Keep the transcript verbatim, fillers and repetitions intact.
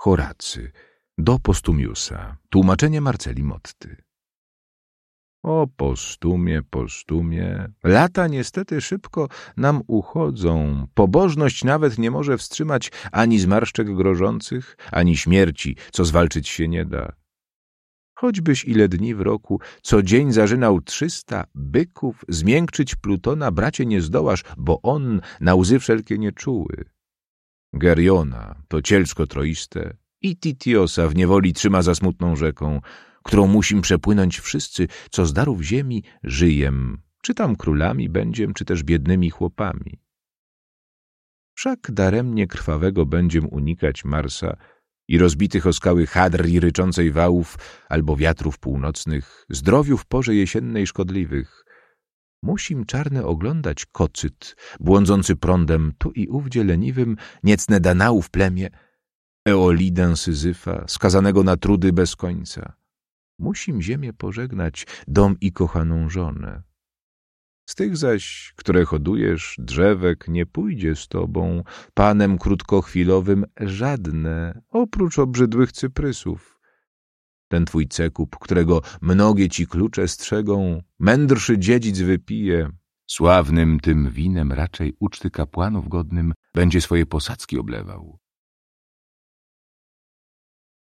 Horacy, do Postumiusa, tłumaczenie Marceli Motty. O postumie, postumie, lata niestety szybko nam uchodzą. Pobożność nawet nie może wstrzymać ani zmarszczek grożących, ani śmierci, co zwalczyć się nie da. Choćbyś ile dni w roku, co dzień zażynał trzysta byków, zmiękczyć Plutona, bracie, nie zdołasz, bo on na łzy wszelkie nie czuły. Geriona, to cielsko troiste, i Titiosa w niewoli trzyma za smutną rzeką, którą musim przepłynąć wszyscy, co z darów ziemi żyjem, czy tam królami będziem, czy też biednymi chłopami. Wszak daremnie krwawego będziem unikać Marsa i rozbitych o skały hadr i ryczącej wałów, albo wiatrów północnych, zdrowiu w porze jesiennej szkodliwych. Musim czarny oglądać kocyt, błądzący prądem tu i ówdzie leniwym, niecne Danaów plemię, Eolidę Syzyfa, skazanego na trudy bez końca. Musim ziemię pożegnać, dom i kochaną żonę. Z tych zaś, które hodujesz, drzewek nie pójdzie z tobą, panem krótkochwilowym, żadne, oprócz obrzydłych cyprysów. Ten twój cekup, którego mnogie ci klucze strzegą, mędrszy dziedzic wypije, sławnym tym winem raczej uczty kapłanów godnym będzie swoje posadzki oblewał.